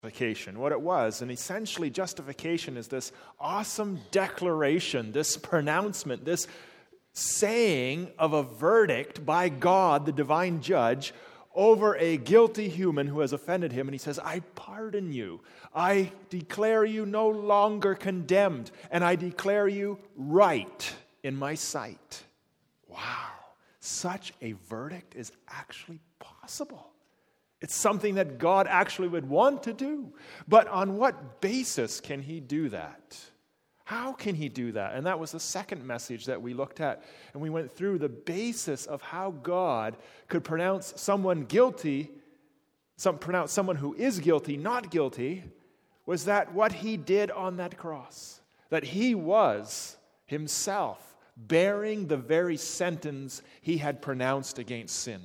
justification, what it was. And essentially, justification is this awesome declaration, this pronouncement, this saying of a verdict by God, the divine judge, over a guilty human who has offended him. And he says, I pardon you. I declare you no longer condemned, and I declare you right in my sight. Wow. Such a verdict is actually possible. It's something that God actually would want to do. But on what basis can he do that? How can he do that? And that was the second message that we looked at. And we went through the basis of how God could pronounce someone guilty, pronounce someone who is guilty not guilty, was that what he did on that cross. That he was himself bearing the very sentence he had pronounced against sin.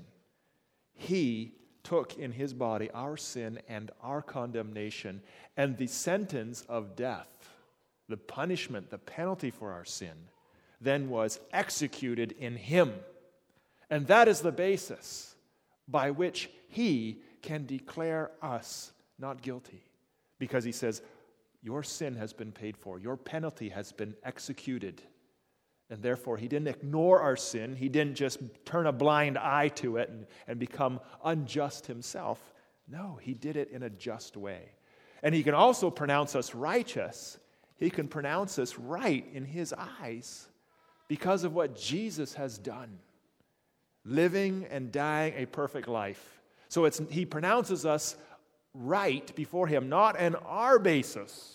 He took in his body our sin and our condemnation, and the sentence of death, the punishment, the penalty for our sin, then was executed in him. And that is the basis by which he can declare us not guilty. Because he says, your sin has been paid for, your penalty has been executed. And therefore, he didn't ignore our sin. He didn't just turn a blind eye to it and become unjust himself. No, he did it in a just way. And he can also pronounce us righteous. He can pronounce us right in his eyes because of what Jesus has done, living and dying a perfect life. So he pronounces us right before him, not on our basis,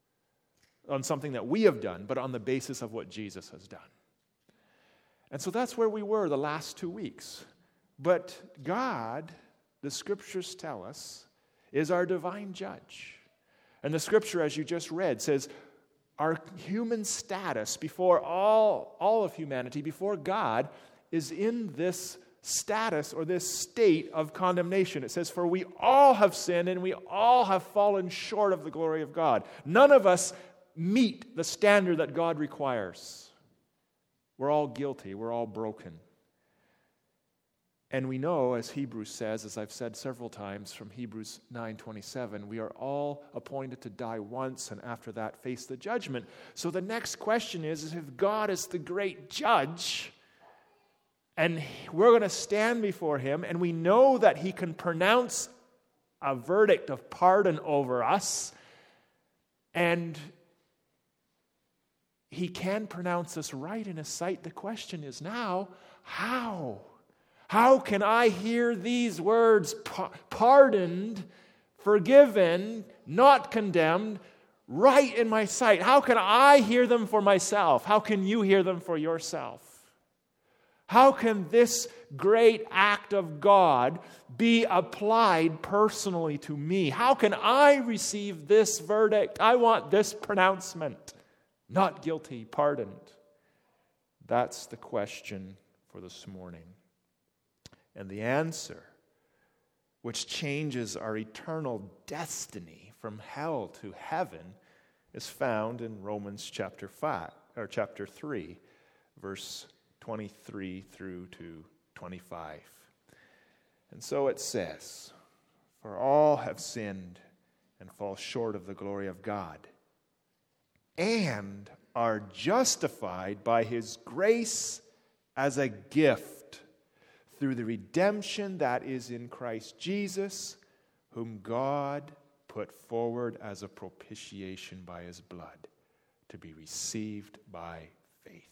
on something that we have done, but on the basis of what Jesus has done. And so that's where we were the last 2 weeks. But God, the Scriptures tell us, is our divine judge. And the Scripture, as you just read, says our human status before all of humanity, before God, is in this status or this state of condemnation. It says, for we all have sinned and we all have fallen short of the glory of God. None of us meet the standard that God requires. We're all guilty. We're all broken. And we know, as Hebrews says, as I've said several times from Hebrews 9:27, we are all appointed to die once and after that face the judgment. So the next question is if God is the great judge and we're going to stand before him and we know that he can pronounce a verdict of pardon over us and he can pronounce us right in his sight. The question is now, how? How can I hear these words, pardoned, forgiven, not condemned, right in my sight? How can I hear them for myself? How can you hear them for yourself? How can this great act of God be applied personally to me? How can I receive this verdict? I want this pronouncement. Not guilty, pardoned. That's the question for this morning. And the answer, which changes our eternal destiny from hell to heaven, is found in Romans chapter 3, verse 23 through to 25. And so it says, for all have sinned and fall short of the glory of God, and are justified by his grace as a gift through the redemption that is in Christ Jesus, whom God put forward as a propitiation by his blood to be received by faith.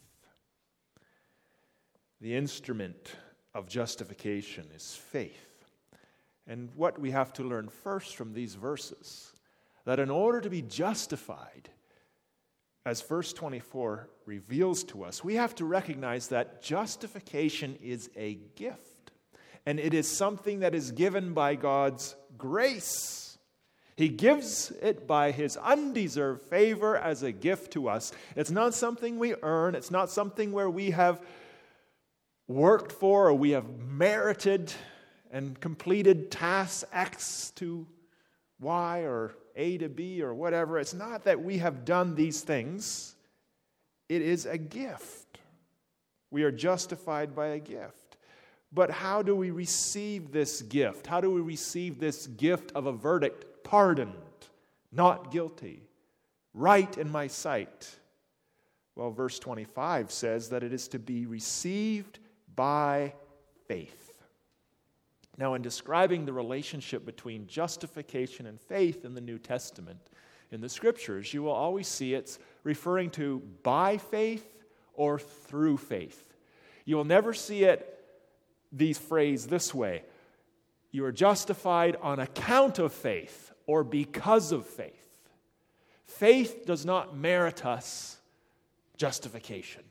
The instrument of justification is faith. And what we have to learn first from these verses, that in order to be justified, as verse 24 reveals to us, we have to recognize that justification is a gift. And it is something that is given by God's grace. He gives it by his undeserved favor as a gift to us. It's not something we earn. It's not something where we have worked for or we have merited and completed tasks X to Y or A to B or whatever. It's not that we have done these things. It is a gift. We are justified by a gift. But how do we receive this gift? How do we receive this gift of a verdict pardoned, not guilty, right in my sight. Well, verse 25 says that it is to be received by faith. Now, in describing the relationship between justification and faith in the New Testament, in the Scriptures, you will always see it's referring to by faith or through faith. You will never see these phrased this way. You are justified on account of faith or because of faith. Faith does not merit us justification.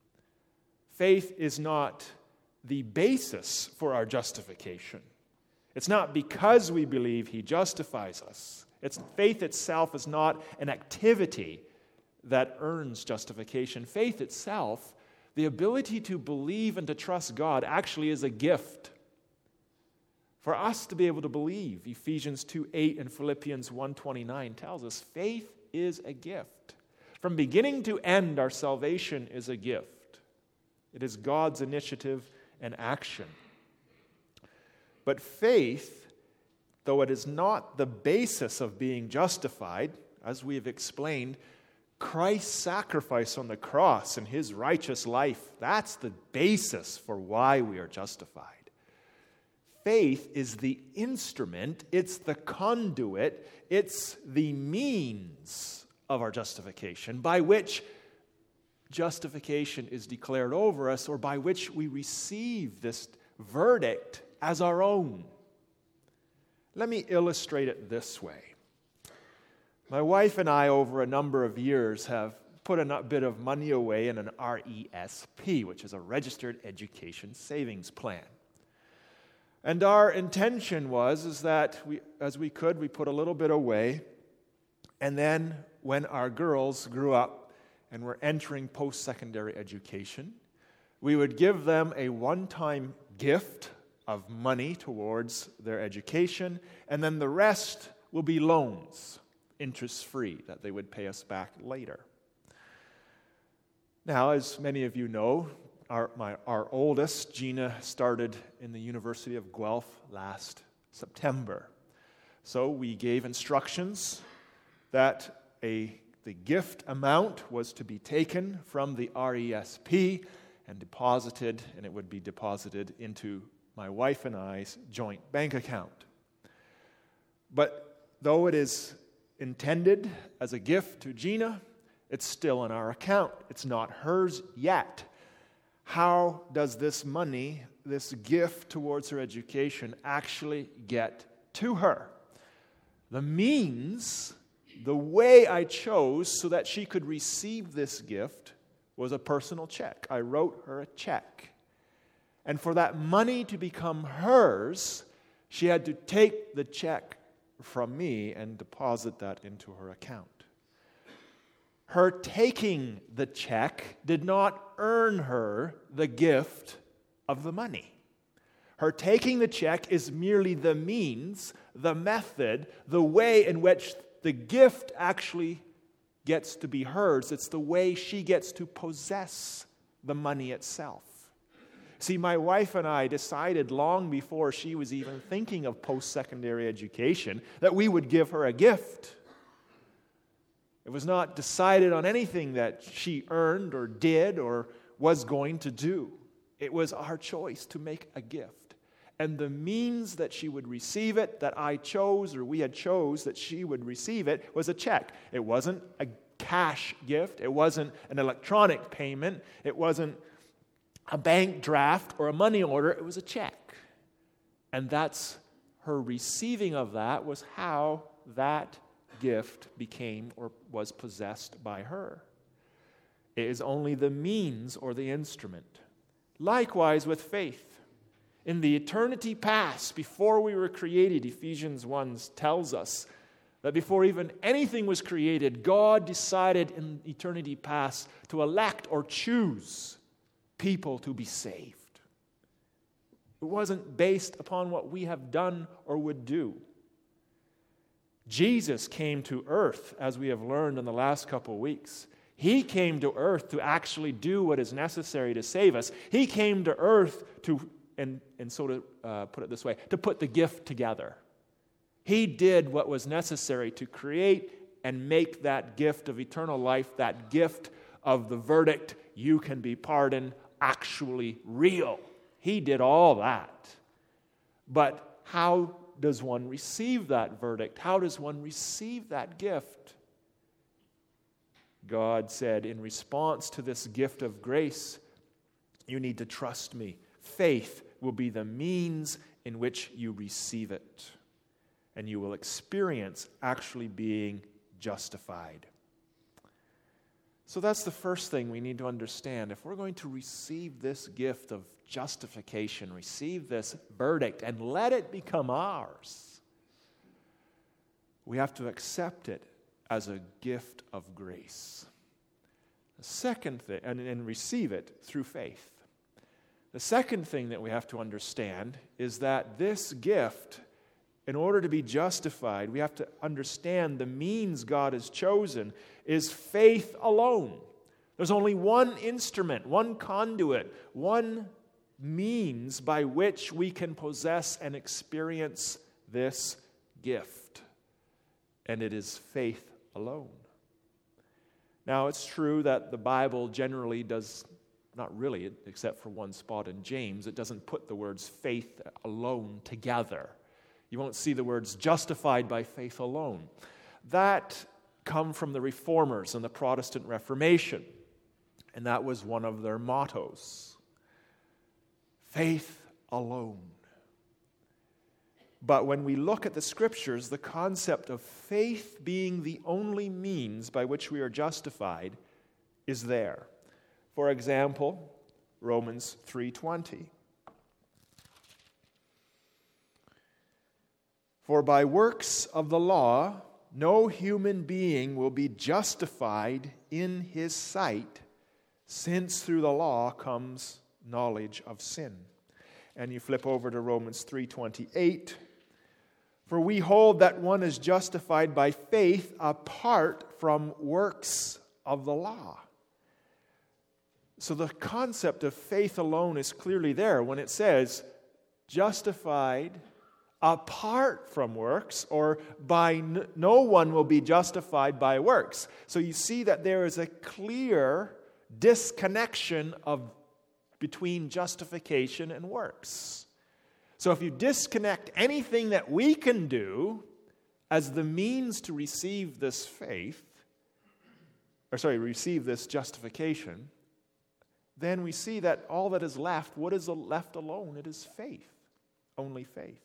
Faith is not the basis for our justification. It's not because we believe He justifies us. Faith itself is not an activity that earns justification. Faith itself, the ability to believe and to trust God, actually is a gift. For us to be able to believe, Ephesians 2:8 and Philippians 1:29 tells us faith is a gift. From beginning to end, our salvation is a gift. It is God's initiative and action. But faith, though it is not the basis of being justified, as we have explained, Christ's sacrifice on the cross and His righteous life, that's the basis for why we are justified. Faith is the instrument, it's the conduit, it's the means of our justification by which justification is declared over us, or by which we receive this verdict as our own. Let me illustrate it this way. My wife and I, over a number of years, have put a bit of money away in an RESP, which is a Registered Education Savings Plan. And our intention is that we put a little bit away, and then when our girls grew up and were entering post-secondary education, we would give them a one-time gift of money towards their education, and then the rest will be loans, interest-free, that they would pay us back later. Now, as many of you know, our oldest, Gina, started in the University of Guelph last September. So we gave instructions that the gift amount was to be taken from the RESP and deposited, and it would be deposited into my wife and I's joint bank account. But though it is intended as a gift to Gina, it's still in our account. It's not hers yet. How does this money, this gift towards her education, actually get to her? The means, the way I chose so that she could receive this gift was a personal check. I wrote her a check. And for that money to become hers, she had to take the check from me and deposit that into her account. Her taking the check did not earn her the gift of the money. Her taking the check is merely the means, the method, the way in which the gift actually gets to be hers. It's the way she gets to possess the money itself. See, my wife and I decided long before she was even thinking of post-secondary education that we would give her a gift. It was not decided on anything that she earned or did or was going to do. It was our choice to make a gift. And the means that she would receive it, that I chose or we had chose that she would receive it, was a check. It wasn't a cash gift. It wasn't an electronic payment. It wasn't a bank draft or a money order. It was a check. And that's her receiving of that was how that gift became or was possessed by her. It is only the means or the instrument. Likewise with faith. In the eternity past, before we were created, Ephesians 1 tells us that before even anything was created, God decided in eternity past to elect or choose people to be saved. It wasn't based upon what we have done or would do. Jesus came to earth, as we have learned in the last couple of weeks. He came to earth to actually do what is necessary to save us. He came to earth to, and so to put it this way, to put the gift together. He did what was necessary to create and make that gift of eternal life, that gift of the verdict, you can be pardoned, actually real. He did all that. But how does one receive that verdict? How does one receive that gift? God said, in response to this gift of grace, you need to trust me. Faith will be the means in which you receive it, and you will experience actually being justified. So that's the first thing we need to understand. If we're going to receive this gift of justification, receive this verdict, and let it become ours, we have to accept it as a gift of grace. The second thing, and receive it through faith. The second thing that we have to understand is that this gift, in order to be justified, we have to understand the means God has chosen is faith alone. There's only one instrument, one conduit, one means by which we can possess and experience this gift. And it is faith alone. Now, it's true that the Bible generally does, not really, except for one spot in James, it doesn't put the words faith alone together. You won't see the words justified by faith alone. That come from the Reformers and the Protestant Reformation, and that was one of their mottos. Faith alone. But when we look at the Scriptures, the concept of faith being the only means by which we are justified is there. For example, Romans 3:20. For by works of the law, no human being will be justified in his sight, since through the law comes knowledge of sin. And you flip over to Romans 3:28. For we hold that one is justified by faith apart from works of the law. So the concept of faith alone is clearly there when it says justified apart from works, or by no one will be justified by works. So you see that there is a clear disconnection between justification and works. So if you disconnect anything that we can do as the means to receive this receive this justification, then we see that all that is left, what is left alone? It is faith, only faith.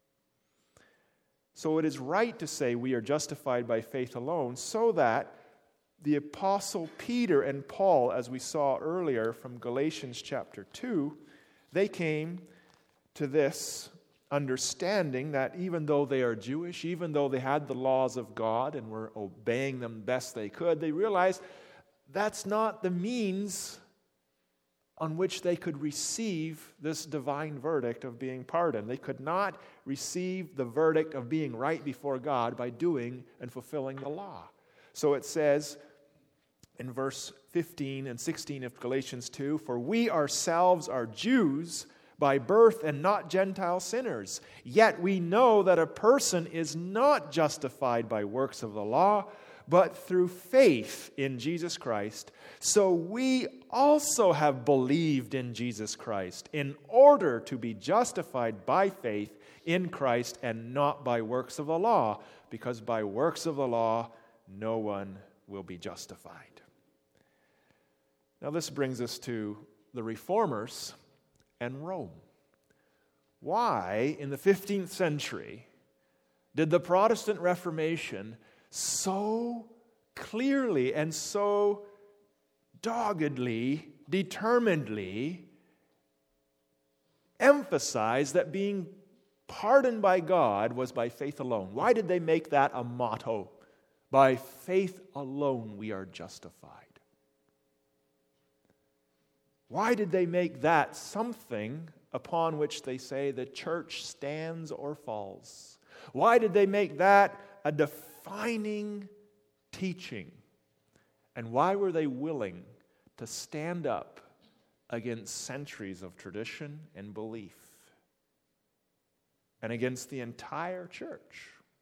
So it is right to say we are justified by faith alone, so that the Apostle Peter and Paul, as we saw earlier from Galatians chapter 2, they came to this understanding that even though they are Jewish, even though they had the laws of God and were obeying them best they could, they realized that's not the means on which they could receive this divine verdict of being pardoned. They could not receive the verdict of being right before God by doing and fulfilling the law. So it says in verse 15 and 16 of Galatians 2, for we ourselves are Jews by birth and not Gentile sinners. Yet we know that a person is not justified by works of the law, but through faith in Jesus Christ. So we also have believed in Jesus Christ in order to be justified by faith in Christ and not by works of the law, because by works of the law no one will be justified. Now this brings us to the Reformers and Rome. Why, in the 15th century, did the Protestant Reformation so clearly and so doggedly, determinedly emphasize that being pardoned by God was by faith alone? Why did they make that a motto? By faith alone we are justified. Why did they make that something upon which they say the church stands or falls? Why did they make that a defining teaching? And why were they willing to stand up against centuries of tradition and belief and against the entire church?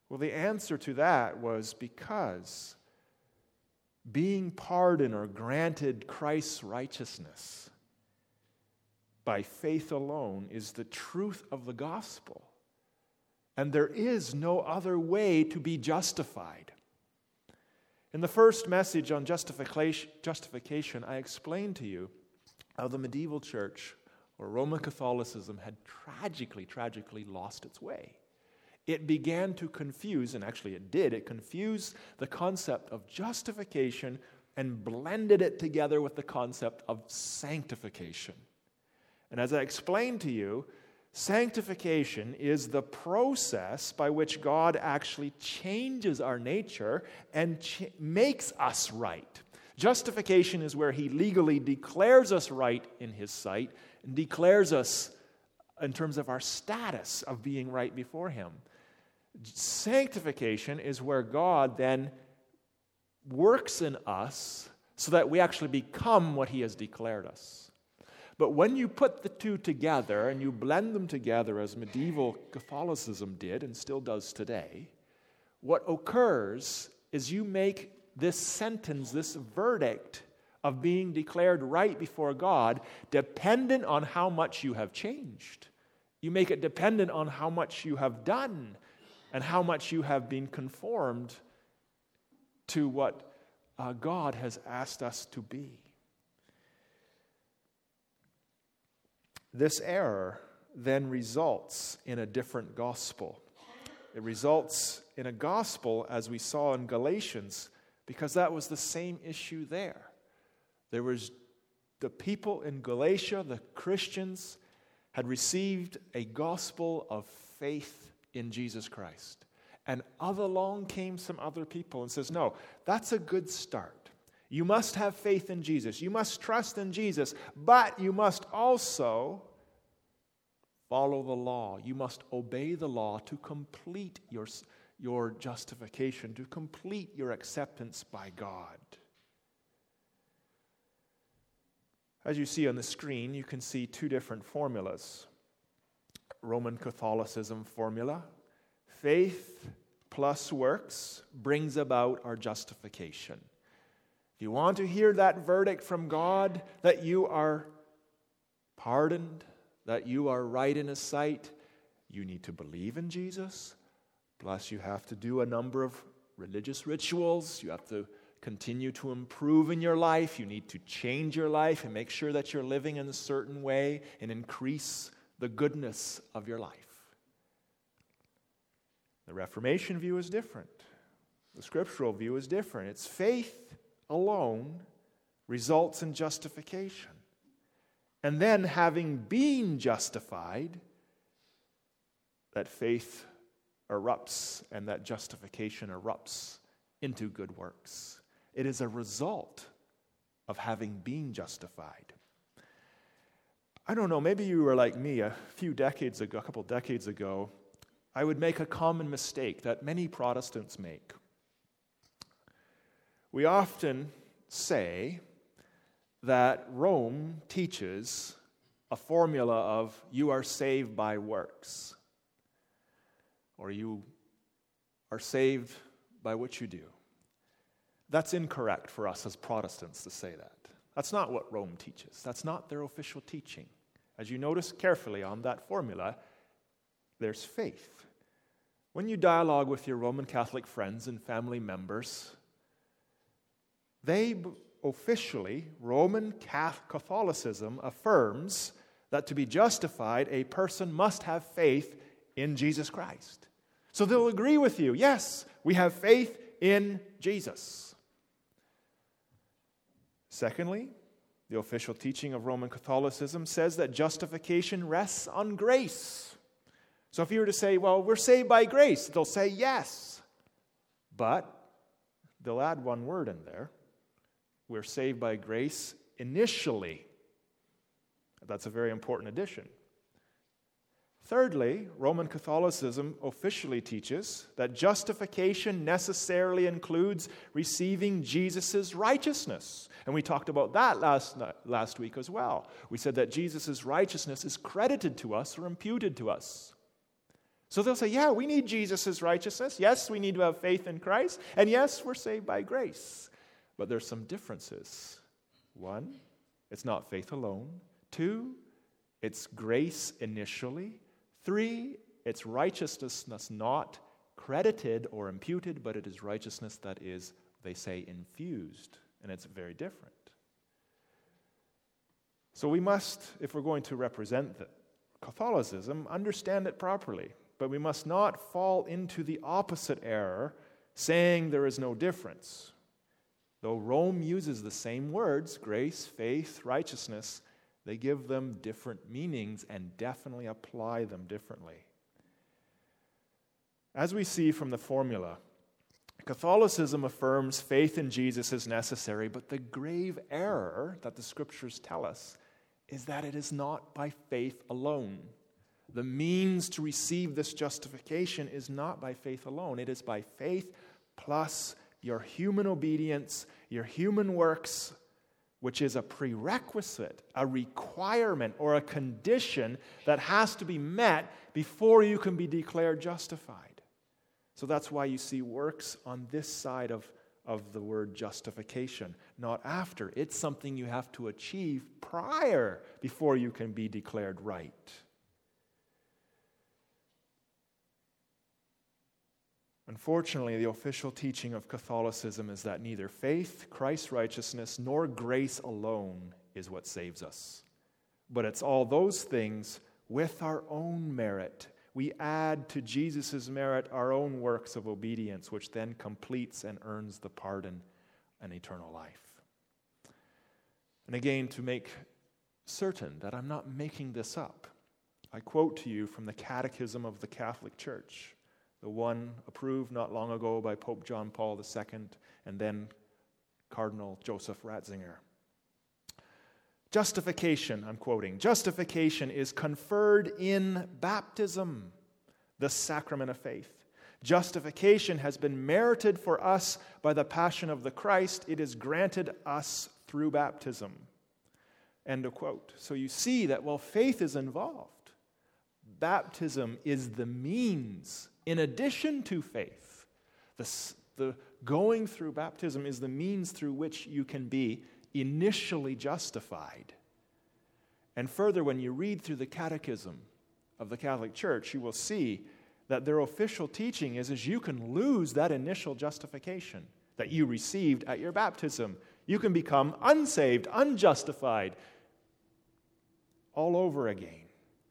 Well, the answer to that was because being pardoned or granted Christ's righteousness by faith alone is the truth of the gospel. And there is no other way to be justified. In the first message on justification, I explained to you how the medieval church, or Roman Catholicism, had tragically lost its way. It began to confuse, and actually it confused the concept of justification and blended it together with the concept of sanctification. And as I explained to you, sanctification is the process by which God actually changes our nature and makes us right. Justification is where He legally declares us right in His sight and declares us in terms of our status of being right before Him. Sanctification is where God then works in us so that we actually become what He has declared us. But when you put the two together and you blend them together as medieval Catholicism did and still does today, what occurs is you make this sentence, this verdict of being declared right before God, dependent on how much you have changed. You make it dependent on how much you have done and how much you have been conformed to what God has asked us to be. This error then results in a different gospel. It results in a gospel, as we saw in Galatians, because that was the same issue there. There was the people in Galatia, the Christians, had received a gospel of faith in Jesus Christ. And along came some other people and says, no, that's a good start. You must have faith in Jesus. You must trust in Jesus. But you must also follow the law. You must obey the law to complete your justification, to complete your acceptance by God. As you see on the screen, you can see two different formulas. Roman Catholicism formula. Faith plus works brings about our justification. If you want to hear that verdict from God that you are pardoned, that you are right in His sight, you need to believe in Jesus, plus you have to do a number of religious rituals. You have to continue to improve in your life. You need to change your life and make sure that you're living in a certain way and increase the goodness of your life. The Reformation view is different. The scriptural view is different. It's faith alone results in justification. And then, having been justified, that faith erupts and that justification erupts into good works. It is a result of having been justified. I don't know, maybe you were like me a couple decades ago. I would make a common mistake that many Protestants make. We often say that Rome teaches a formula of you are saved by works, or you are saved by what you do. That's incorrect for us as Protestants to say that. That's not what Rome teaches. That's not their official teaching. As you notice carefully on that formula, there's faith. When you dialogue with your Roman Catholic friends and family members, officially, Roman Catholicism affirms that to be justified, a person must have faith in Jesus Christ. So they'll agree with you. Yes, we have faith in Jesus. Secondly, the official teaching of Roman Catholicism says that justification rests on grace. So if you were to say, well, we're saved by grace, they'll say yes. But they'll add one word in there. We're saved by grace initially. That's a very important addition. Thirdly, Roman Catholicism officially teaches that justification necessarily includes receiving Jesus' righteousness. And we talked about that last week as well. We said that Jesus' righteousness is credited to us or imputed to us. So they'll say, yeah, we need Jesus' righteousness. Yes, we need to have faith in Christ. And yes, we're saved by grace. But there's some differences. 1, it's not faith alone. 2, it's grace initially. 3, it's righteousness that's not credited or imputed, but it is righteousness that is, they say, infused. And it's very different. So we must, if we're going to represent Catholicism, understand it properly. But we must not fall into the opposite error, saying there is no difference. Though Rome uses the same words, grace, faith, righteousness, they give them different meanings and definitely apply them differently. As we see from the formula, Catholicism affirms faith in Jesus is necessary, but the grave error that the Scriptures tell us is that it is not by faith alone. The means to receive this justification is not by faith alone. It is by faith plus your human obedience, your human works, which is a prerequisite, a requirement, or a condition that has to be met before you can be declared justified. So that's why you see works on this side of the word justification, not after. It's something you have to achieve prior before you can be declared right. Unfortunately, the official teaching of Catholicism is that neither faith, Christ's righteousness, nor grace alone is what saves us. But it's all those things with our own merit. We add to Jesus' merit our own works of obedience, which then completes and earns the pardon and eternal life. And again, to make certain that I'm not making this up, I quote to you from the Catechism of the Catholic Church, the one approved not long ago by Pope John Paul II and then Cardinal Joseph Ratzinger. Justification, I'm quoting, justification is conferred in baptism, the sacrament of faith. Justification has been merited for us by the passion of the Christ. It is granted us through baptism. End of quote. So you see that while faith is involved, baptism is the means in addition to faith. The going through baptism is the means through which you can be initially justified. And further, when you read through the Catechism of the Catholic Church, you will see that their official teaching is you can lose that initial justification that you received at your baptism. You can become unsaved, unjustified, all over again.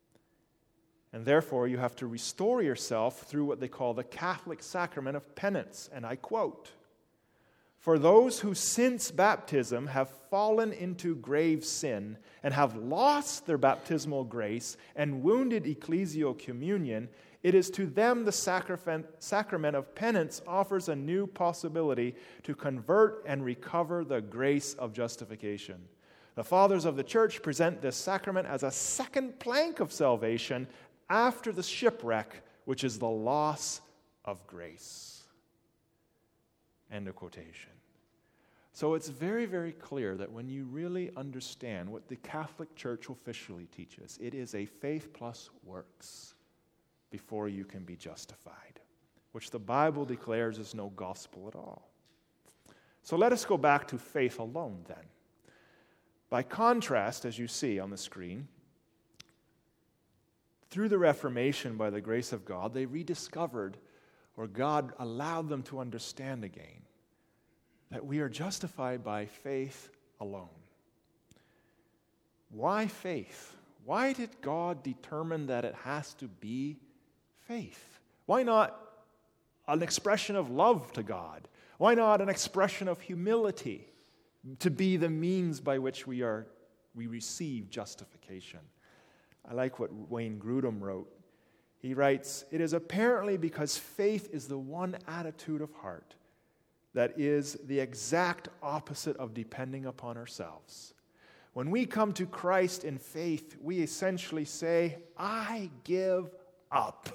And therefore, you have to restore yourself through what they call the Catholic sacrament of penance. And I quote, "For those who since baptism have fallen into grave sin and have lost their baptismal grace and wounded ecclesial communion, it is to them the sacrament of penance offers a new possibility to convert and recover the grace of justification. The fathers of the church present this sacrament as a second plank of salvation after the shipwreck, which is the loss of grace." End of quotation. So it's very, very clear that when you really understand what the Catholic Church officially teaches, it is a faith plus works before you can be justified, which the Bible declares is no gospel at all. So let us go back to faith alone then. By contrast, as you see on the screen, through the Reformation, by the grace of God, they rediscovered, or God allowed them to understand again, that we are justified by faith alone. Why faith? Why did God determine that it has to be faith? Why not an expression of love to God? Why not an expression of humility to be the means by which we receive justification? I like what Wayne Grudem wrote. He writes, "It is apparently because faith is the one attitude of heart that is the exact opposite of depending upon ourselves. When we come to Christ in faith, we essentially say, I give up.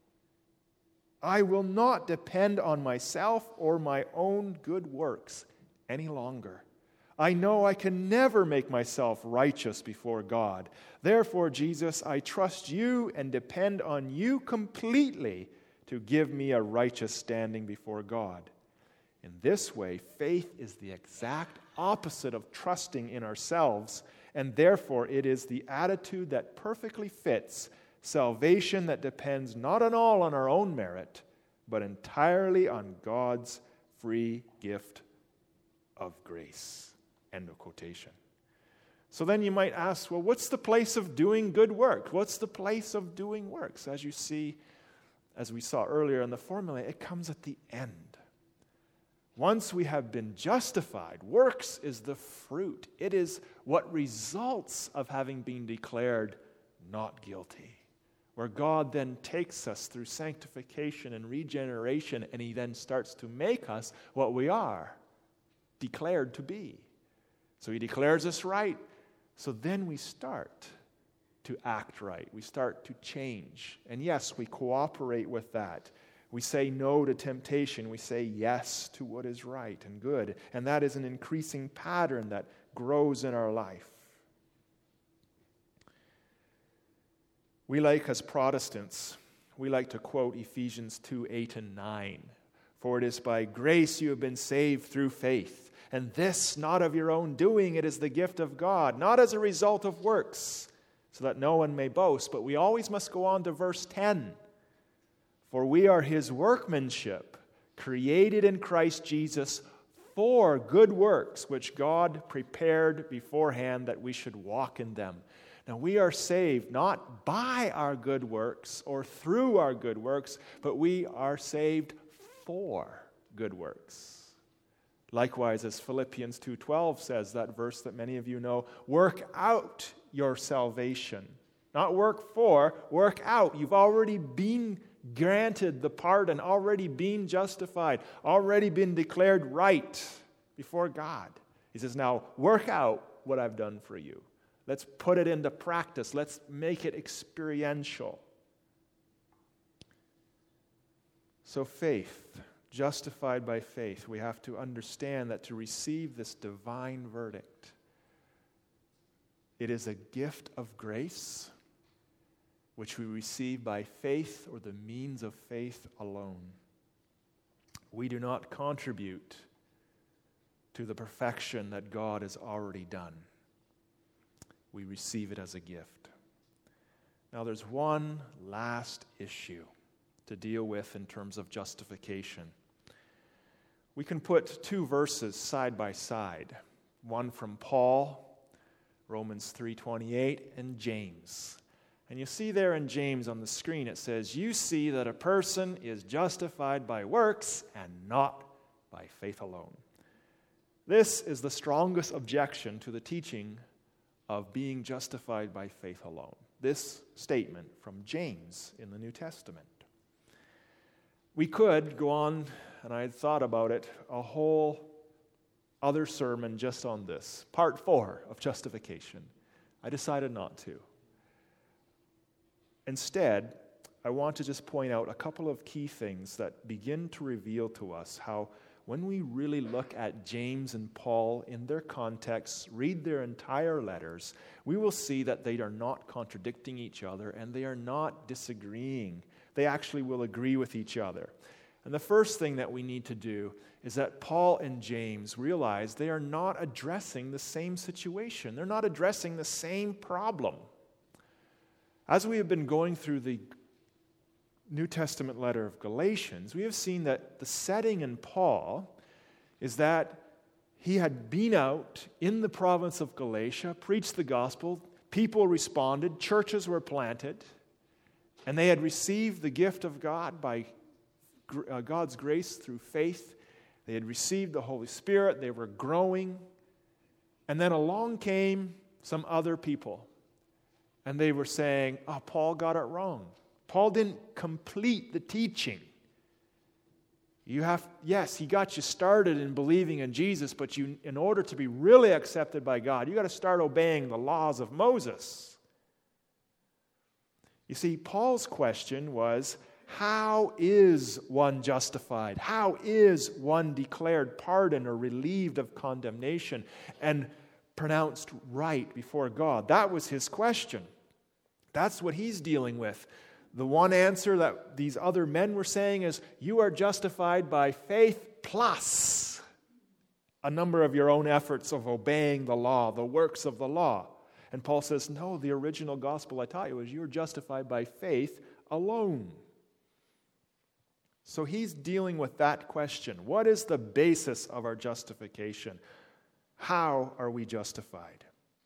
I will not depend on myself or my own good works any longer. I know I can never make myself righteous before God. Therefore, Jesus, I trust you and depend on you completely to give me a righteous standing before God. In this way, faith is the exact opposite of trusting in ourselves, and therefore it is the attitude that perfectly fits salvation that depends not at all on our own merit, but entirely on God's free gift of grace. End of quotation. So then you might ask, well, what's the place of doing good work? What's the place of doing works? As you see, as we saw earlier in the formula, it comes at the end. Once we have been justified, works is the fruit. It is what results of having been declared not guilty, where God then takes us through sanctification and regeneration, and He then starts to make us what we are declared to be. So He declares us right. So then we start to act right. We start to change. And yes, we cooperate with that. We say no to temptation. We say yes to what is right and good. And that is an increasing pattern that grows in our life. We as Protestants, we like to quote Ephesians 2:8 and 9. For it is by grace you have been saved through faith. And this not of your own doing, it is the gift of God, not as a result of works, so that no one may boast. But we always must go on to verse 10. For we are His workmanship, created in Christ Jesus for good works, which God prepared beforehand that we should walk in them. Now we are saved not by our good works or through our good works, but we are saved for good works. Likewise, as Philippians 2:12 says, that verse that many of you know, work out your salvation. Not work for, work out. You've already been granted the pardon, already been justified, already been declared right before God. He says, now work out what I've done for you. Let's put it into practice. Let's make it experiential. So faith. Justified by faith, we have to understand that to receive this divine verdict, it is a gift of grace which we receive by faith or the means of faith alone. We do not contribute to the perfection that God has already done. We receive it as a gift. Now there's one last issue to deal with in terms of justification. We can put two verses side by side, one from Paul, Romans 3:28, and James. And you see there in James on the screen, it says, you see that a person is justified by works and not by faith alone. This is the strongest objection to the teaching of being justified by faith alone. This statement from James in the New Testament. We could go on, and I had thought about it, a whole other sermon just on this. Part 4 of justification. I decided not to. Instead, I want to just point out a couple of key things that begin to reveal to us how when we really look at James and Paul in their contexts, read their entire letters, we will see that they are not contradicting each other and they are not disagreeing. They actually will agree with each other. And the first thing that we need to do is that Paul and James realize they are not addressing the same situation. They're not addressing the same problem. As we have been going through the New Testament letter of Galatians, we have seen that the setting in Paul is that he had been out in the province of Galatia, preached the gospel, people responded, churches were planted, and they had received the gift of God by God's grace through faith. They had received the Holy Spirit, they were growing, and then along came some other people, and they were saying, oh, Paul got it wrong. Paul didn't complete the teaching. Yes, he got you started in believing in Jesus, but in order to be really accepted by God, you got to start obeying the laws of Moses. You see, Paul's question was, How is one justified? How is one declared pardoned or relieved of condemnation and pronounced right before God? That was his question. That's what he's dealing with. The one answer that these other men were saying is, you are justified by faith plus a number of your own efforts of obeying the law, the works of the law. And Paul says, no, the original gospel I taught you is you're justified by faith alone. So he's dealing with that question. What is the basis of our justification? How are we justified?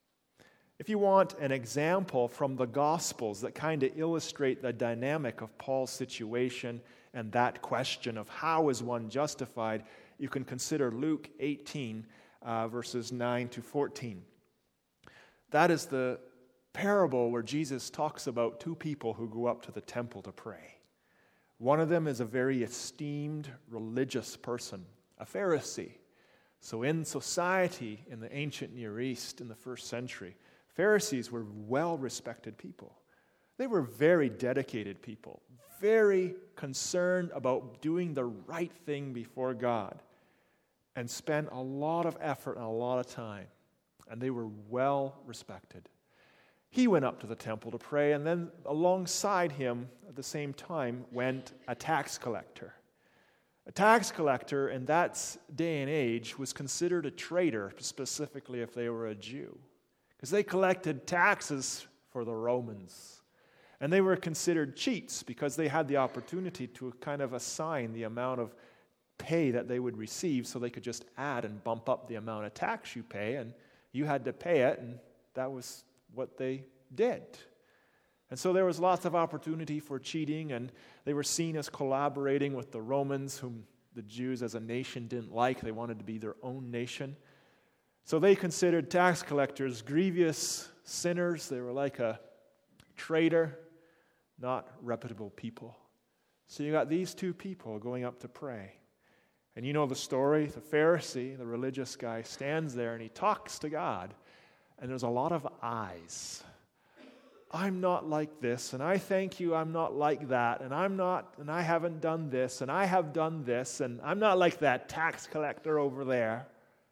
If you want an example from the Gospels that kind of illustrate the dynamic of Paul's situation and that question of how is one justified, you can consider Luke 18, verses 9 to 14. That is the parable where Jesus talks about two people who go up to the temple to pray. One of them is a very esteemed religious person, a Pharisee. So in society in the ancient Near East in the first century, Pharisees were well-respected people. They were very dedicated people, very concerned about doing the right thing before God, and spent a lot of effort and a lot of time. And they were well-respected. He went up to the temple to pray, and then alongside him at the same time went a tax collector. A tax collector in that day and age was considered a traitor, specifically if they were a Jew, because they collected taxes for the Romans. And they were considered cheats because they had the opportunity to kind of assign the amount of pay that they would receive so they could just add and bump up the amount of tax you pay, and you had to pay it, and that was what they did. And so there was lots of opportunity for cheating, and they were seen as collaborating with the Romans, whom the Jews as a nation didn't like. They wanted to be their own nation. So they considered tax collectors grievous sinners. They were like a traitor, not reputable people. So you got these two people going up to pray. And you know the story. The Pharisee, the religious guy, stands there and he talks to God. And there's a lot of I's. I'm not like this, and I thank you I'm not like that, and I'm not, and I haven't done this, and I have done this, and I'm not like that tax collector over there.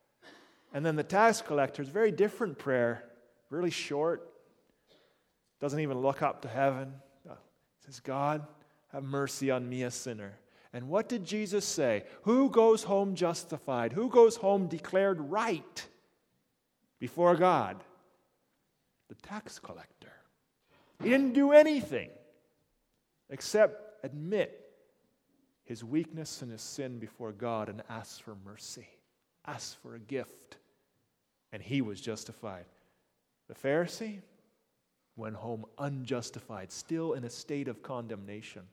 And then the tax collector's very different prayer, really short, doesn't even look up to heaven. Says, God, have mercy on me, a sinner. And what did Jesus say? Who goes home justified? Who goes home declared right before God? The tax collector. He didn't do anything except admit his weakness and his sin before God and ask for mercy, ask for a gift. And he was justified. The Pharisee went home unjustified, still in a state of condemnation.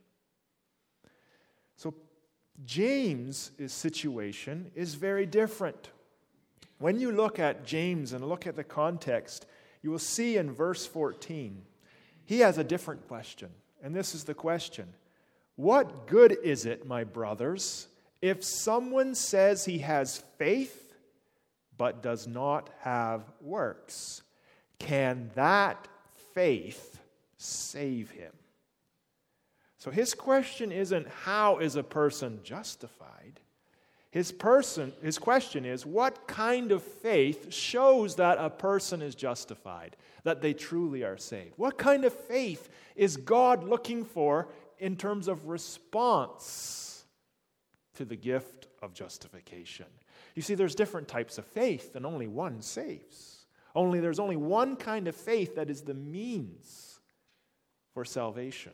So James' situation is very different. When you look at James and look at the context, you will see in verse 14, he has a different question. And this is the question. What good is it, my brothers, if someone says he has faith but does not have works? Can that faith save him? So his question isn't how is a person justified? His question is what kind of faith shows that a person is justified, that they truly are saved? What kind of faith is God looking for in terms of response to the gift of justification? You see, there's different types of faith, and only one saves. There's only one kind of faith that is the means for salvation.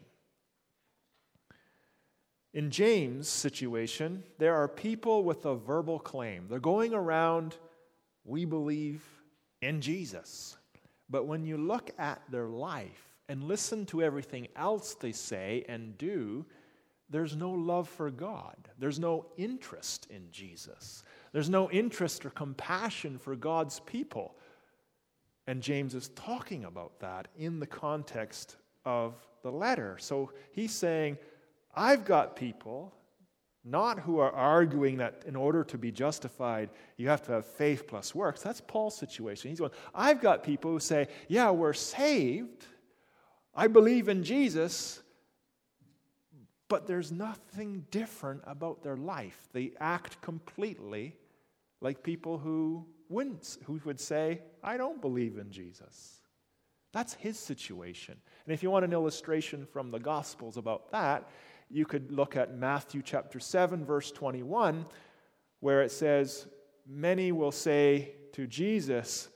In James' situation, there are people with a verbal claim. They're going around, we believe in Jesus. But when you look at their life and listen to everything else they say and do, there's no love for God. There's no interest in Jesus. There's no interest or compassion for God's people. And James is talking about that in the context of the letter. So he's saying, I've got people, not who are arguing that in order to be justified, you have to have faith plus works. That's Paul's situation. He's going, I've got people who say, yeah, we're saved. I believe in Jesus, but there's nothing different about their life. They act completely like people who would say, I don't believe in Jesus. That's his situation. And if you want an illustration from the Gospels about that, you could look at Matthew chapter 7, verse 21, where it says, many will say to Jesus,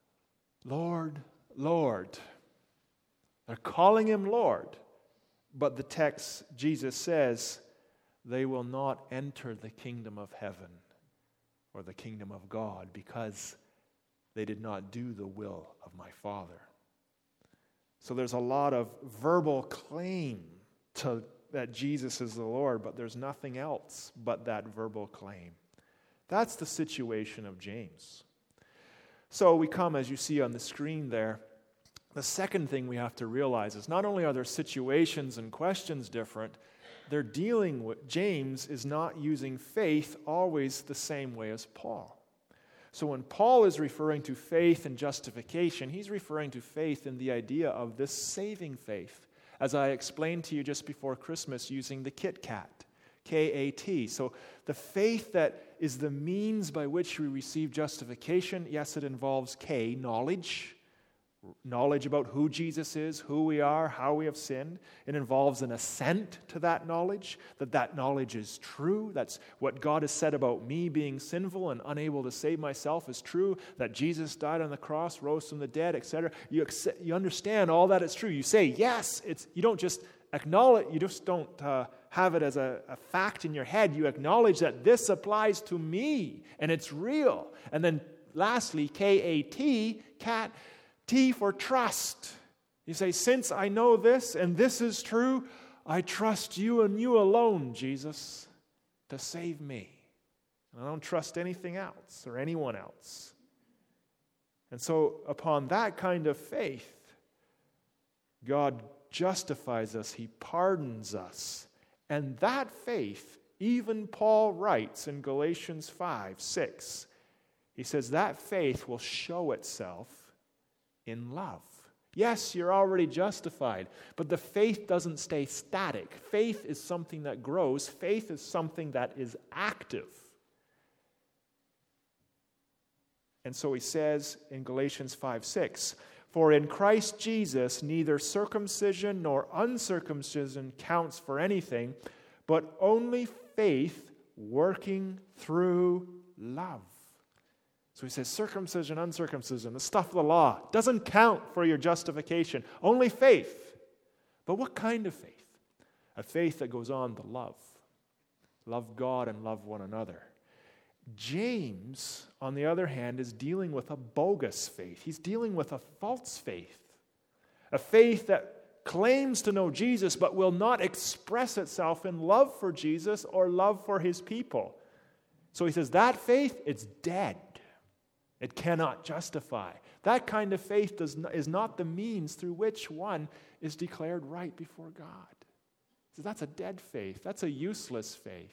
Lord, Lord. They're calling him Lord. But the text, Jesus says, they will not enter the kingdom of heaven or the kingdom of God because they did not do the will of my Father. So there's a lot of verbal claim that Jesus is the Lord, but there's nothing else but that verbal claim. That's the situation of James. So we come, as you see on the screen there, the second thing we have to realize is not only are their situations and questions different, they're dealing with, James is not using faith always the same way as Paul. So when Paul is referring to faith and justification, he's referring to faith in the idea of this saving faith, as I explained to you just before Christmas using the KIT-CAT, K-A-T. So the faith that is the means by which we receive justification, yes, it involves K, knowledge about who Jesus is, who we are, how we have sinned. It involves an assent to that knowledge is true. That's what God has said about me being sinful and unable to save myself is true, that Jesus died on the cross, rose from the dead, etc. You understand all that is true. You say, yes, you don't just acknowledge, you just don't have it as a fact in your head. You acknowledge that this applies to me and it's real. And then lastly, K-A-T, cat, T for trust. You say, since I know this and this is true, I trust you and you alone, Jesus, to save me. I don't trust anything else or anyone else. And so upon that kind of faith, God justifies us. He pardons us. And that faith, even Paul writes in Galatians 5:6, he says that faith will show itself in love. Yes, you're already justified, but the faith doesn't stay static. Faith is something that grows. Faith is something that is active. And so he says in Galatians 5:6, for in Christ Jesus neither circumcision nor uncircumcision counts for anything, but only faith working through love. So he says circumcision, uncircumcision, the stuff of the law, doesn't count for your justification. Only faith. But what kind of faith? A faith that goes on to love. Love God and love one another. James, on the other hand, is dealing with a bogus faith. He's dealing with a false faith. A faith that claims to know Jesus but will not express itself in love for Jesus or love for his people. So he says that faith, it's dead. It cannot justify. That kind of faith is not the means through which one is declared right before God. So that's a dead faith. That's a useless faith.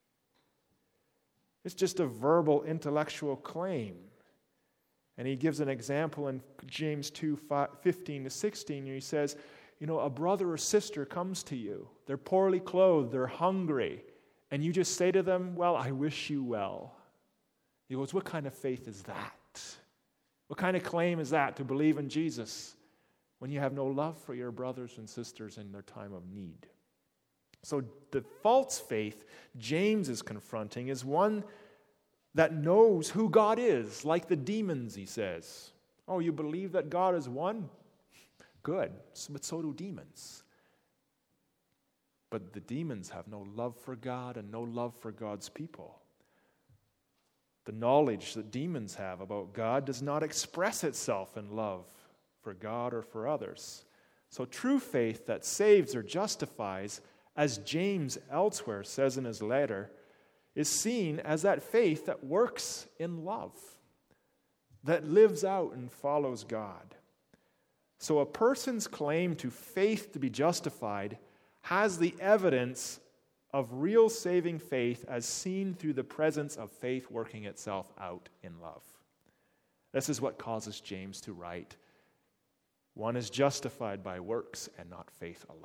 It's just a verbal intellectual claim. And he gives an example in James 2:15-16. He says, a brother or sister comes to you. They're poorly clothed. They're hungry. And you just say to them, well, I wish you well. He goes, what kind of faith is that? What kind of claim is that to believe in Jesus when you have no love for your brothers and sisters in their time of need? So the false faith James is confronting is one that knows who God is, like the demons, he says. Oh, you believe that God is one? Good, but so do demons. But the demons have no love for God and no love for God's people. The knowledge that demons have about God does not express itself in love for God or for others. So true faith that saves or justifies, as James elsewhere says in his letter, is seen as that faith that works in love, that lives out and follows God. So a person's claim to faith to be justified has the evidence of real saving faith as seen through the presence of faith working itself out in love. This is what causes James to write, one is justified by works and not faith alone.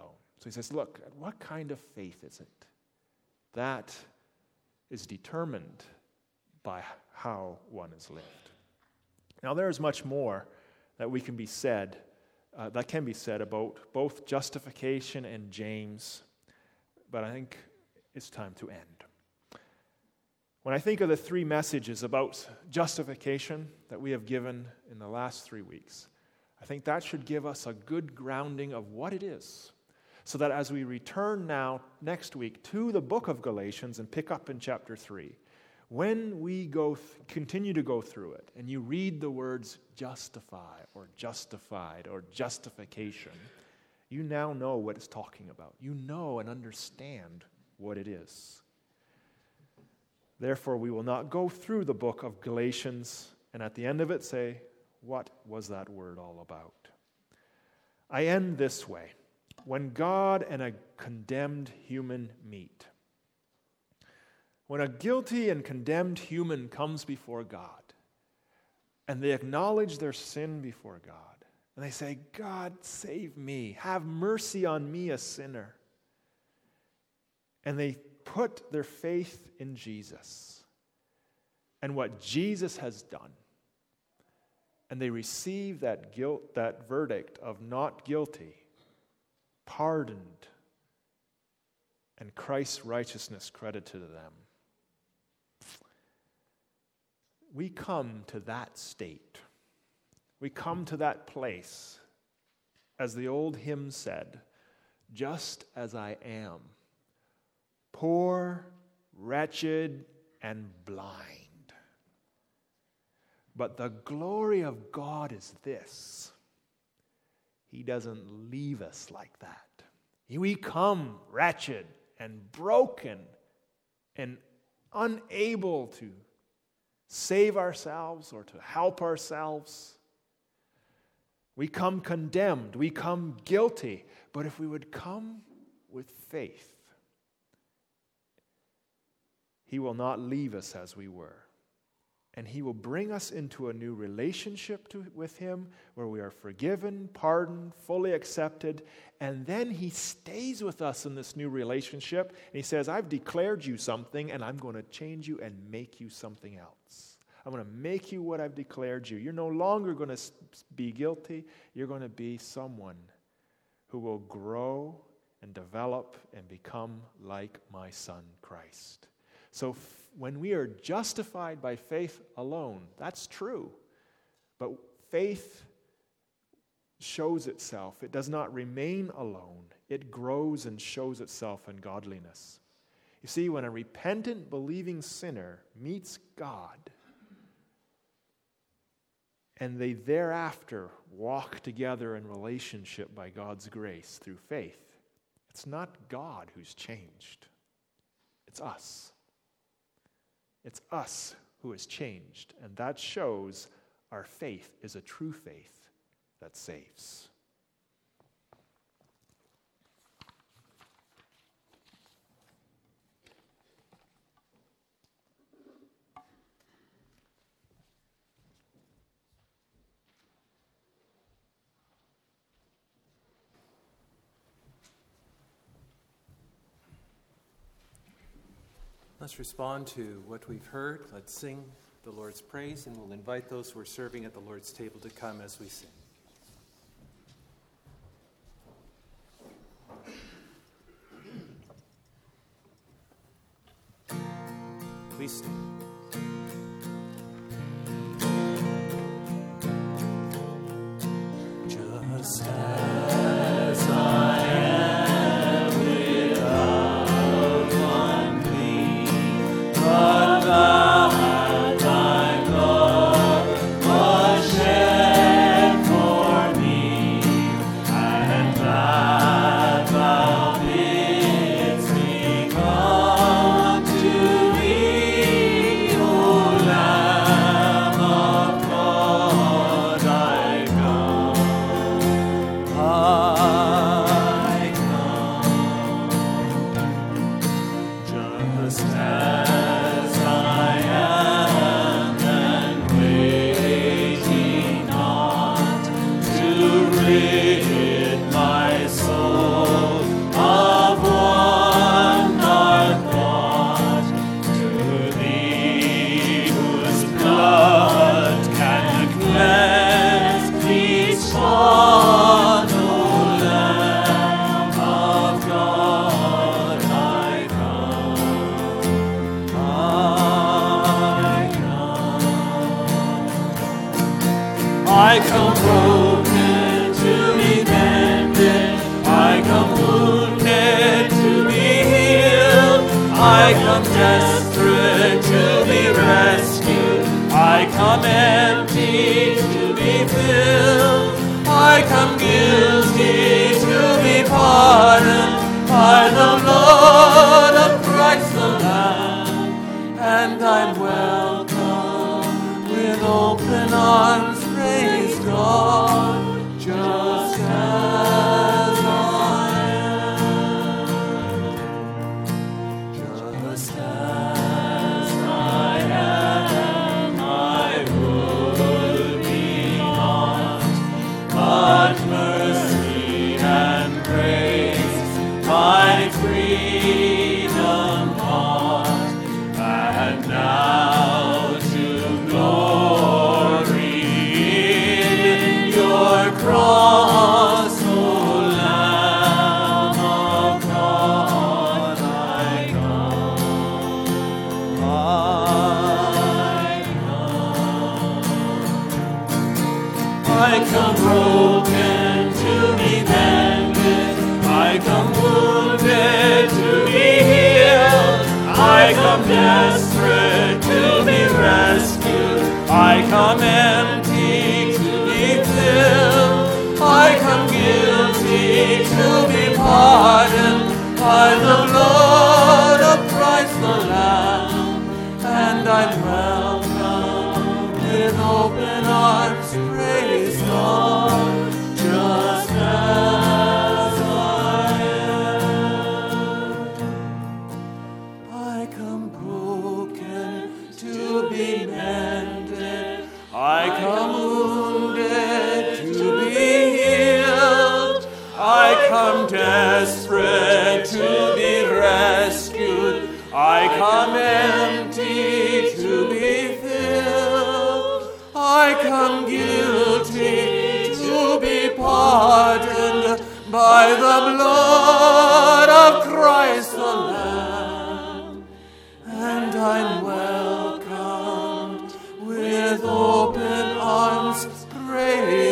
So he says, look, what kind of faith is it? That is determined by how one is lived. Now, there is much more that can be said about both justification and James, but I think it's time to end. When I think of the three messages about justification that we have given in the last 3 weeks, I think that should give us a good grounding of what it is, so that as we return now next week to the book of Galatians and pick up in chapter 3, when we continue to go through it and you read the words justify or justified or justification, you now know what it's talking about. You know and understand what it is. Therefore, we will not go through the book of Galatians and at the end of it say, what was that word all about? I end this way. When God and a condemned human meet, when a guilty and condemned human comes before God and they acknowledge their sin before God and they say, God, save me, have mercy on me, a sinner, and they put their faith in Jesus and what Jesus has done, and they receive that verdict of not guilty, pardoned, and Christ's righteousness credited to them. We come to that state. We come to that place, as the old hymn said, just as I am, poor, wretched, and blind. But the glory of God is this: He doesn't leave us like that. We come wretched and broken and unable to save ourselves or to help ourselves. We come condemned, we come guilty. But if we would come with faith, He will not leave us as we were. And He will bring us into a new relationship with Him where we are forgiven, pardoned, fully accepted. And then He stays with us in this new relationship. And He says, I've declared you something and I'm going to change you and make you something else. I'm going to make you what I've declared you. You're no longer going to be guilty. You're going to be someone who will grow and develop and become like my Son, Christ. So when we are justified by faith alone, that's true. But faith shows itself. It does not remain alone. It grows and shows itself in godliness. You see, when a repentant, believing sinner meets God, and they thereafter walk together in relationship by God's grace through faith, it's not God who's changed. It's us. It's us who has changed, and that shows our faith is a true faith that saves. Let's respond to what we've heard. Let's sing the Lord's praise, and we'll invite those who are serving at the Lord's table to come as we sing. Please stand. Just as I am without one plea, but that thy blood was shed for me, and that thou bidst me come to thee, I come broken to be mended. I come wounded to be healed. I come desperate to be rescued. I come empty to be filled. I come guilty to be pardoned by the blood of Christ the Lamb. And I'm welcome with open arms, praise God, just as I am. Just as I am, I would be not, but mercy and grace, my freedom bought, and now to glory in your cross, O Lamb of God, I come. I come broken to be mended. I come wounded to be healed. I come desperate to be rescued. I come empty to be filled. I come guilty to be pardoned by the blood of Christ the Lamb. And I'm welcome with open arms, praise God, just as I am. I come broken to be mended. I come wounded to be healed. I come desperate to be rescued. I come empty to be filled. I come guilty to be pardoned by the blood of Christ the Lamb. And I'm welcomed with open arms, praise